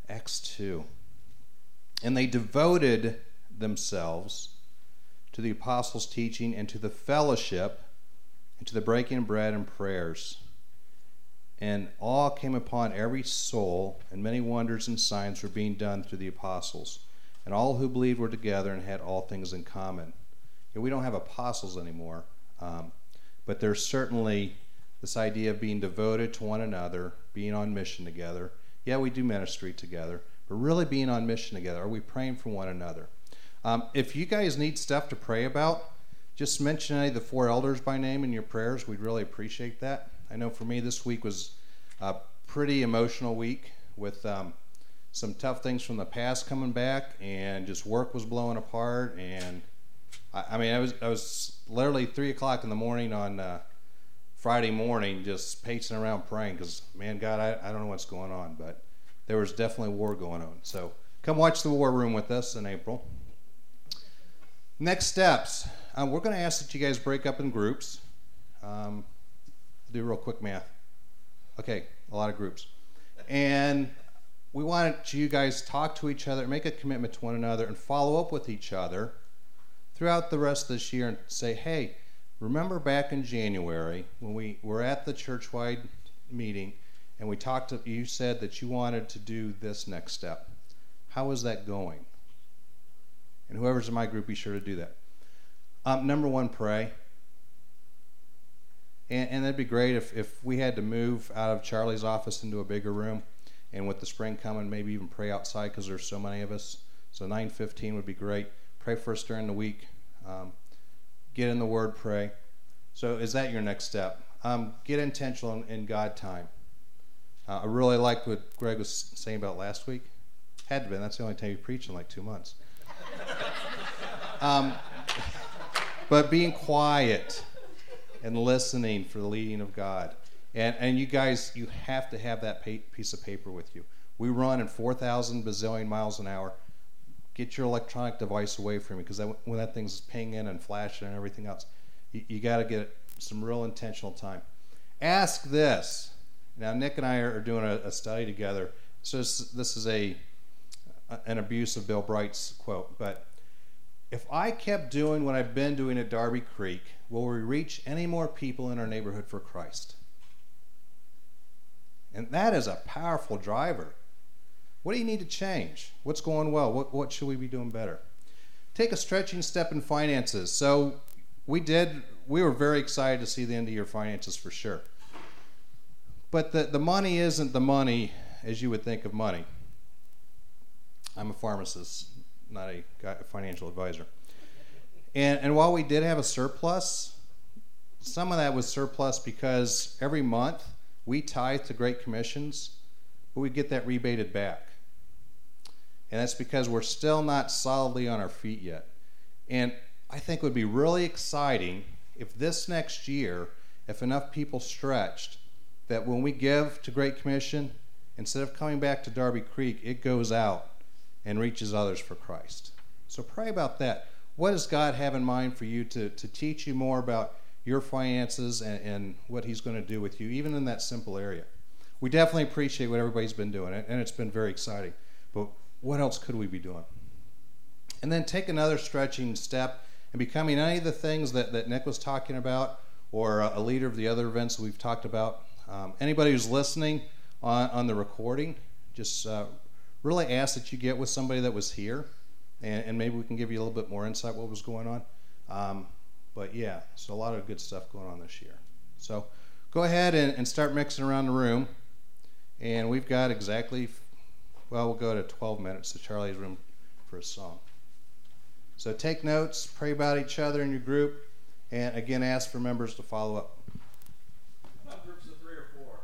Acts 2. And they devoted themselves to the apostles' teaching and to the fellowship and to the breaking of bread and prayers. And awe came upon every soul, and many wonders and signs were being done through the apostles. And all who believed were together and had all things in common. We don't have apostles anymore, but there's certainly this idea of being devoted to one another, being on mission together. Yeah, we do ministry together, but really being on mission together. Are we praying for one another? If you guys need stuff to pray about, just mention any of the 4 elders by name in your prayers. We'd really appreciate that. I know for me this week was a pretty emotional week with some tough things from the past coming back, and just work was blowing apart. And I was literally 3 o'clock in the morning on Friday morning just pacing around praying because, man, God, I don't know what's going on, but there was definitely war going on. So come watch the War Room with us in April. Next steps. We're going to ask that you guys break up in groups. Do real quick math. Okay, a lot of groups. And we want you guys to talk to each other, make a commitment to one another, and follow up with each other throughout the rest of this year and say, hey, remember back in January when we were at the church-wide meeting and we talked to you, said that you wanted to do this next step. How is that going? And whoever's in my group, be sure to do that. Number 1, pray. And that'd be great if we had to move out of Charlie's office into a bigger room, and with the spring coming, maybe even pray outside because there's so many of us. So 9:15 would be great. Pray for us during the week. Get in the Word, pray. So is that your next step? Get intentional in God time. I really liked what Greg was saying about last week. Had to be. That's the only time you preached in like 2 months. But being quiet and listening for the leading of God. And you guys, you have to have that piece of paper with you. We run in 4,000 bazillion miles an hour. Get your electronic device away from me, because when that thing's pinging and flashing and everything else, you got to get some real intentional time. Ask this. Now, Nick and I are doing a study together. So this is an abuse of Bill Bright's quote, but if I kept doing what I've been doing at Darby Creek, will we reach any more people in our neighborhood for Christ? And that is a powerful driver. What do you need to change? What's going well? What should we be doing better? Take a stretching step in finances. So we were very excited to see the end of year finances for sure. But the money isn't the money as you would think of money. I'm a pharmacist, not a financial advisor. And while we did have a surplus, some of that was surplus because every month we tithe to Great Commissions, but we get that rebated back. And that's because we're still not solidly on our feet yet. And I think it would be really exciting if this next year, if enough people stretched, that when we give to Great Commission, instead of coming back to Darby Creek, it goes out and reaches others for Christ. So pray about that. What does God have in mind for you to teach you more about your finances and what he's going to do with you, even in that simple area? We definitely appreciate what everybody's been doing, and it's been very exciting. But what else could we be doing? And then take another stretching step and becoming any of the things that Nick was talking about, or a leader of the other events that we've talked about. Anybody who's listening on the recording, just really ask that you get with somebody that was here, and maybe we can give you a little bit more insight what was going on. But yeah, so a lot of good stuff going on this year. So go ahead and start mixing around the room. And we've got we'll go to 12 minutes to Charlie's room for a song. So take notes, pray about each other in your group, and again, ask for members to follow up. Groups of 3 or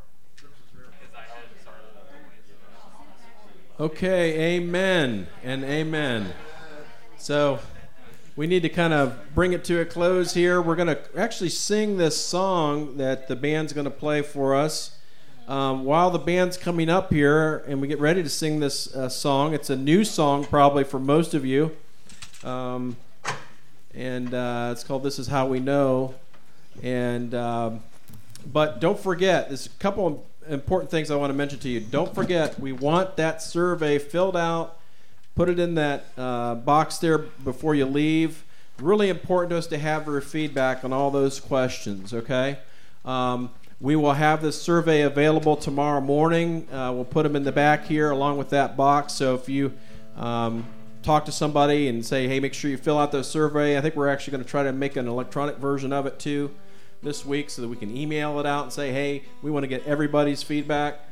4. Okay, amen and amen. So we need to kind of bring it to a close here. We're going to actually sing this song that the band's going to play for us. While the band's coming up here and we get ready to sing this song, it's a new song probably for most of you. And it's called This Is How We Know. And but don't forget, there's a couple important things I want to mention to you. Don't forget, we want that survey filled out. Put it in that box there before you leave. Really important to us to have your feedback on all those questions, okay? We will have this survey available tomorrow morning. We'll put them in the back here along with that box. So if you talk to somebody and say, hey, make sure you fill out the survey. I think we're actually going to try to make an electronic version of it too this week so that we can email it out and say, hey, we want to get everybody's feedback.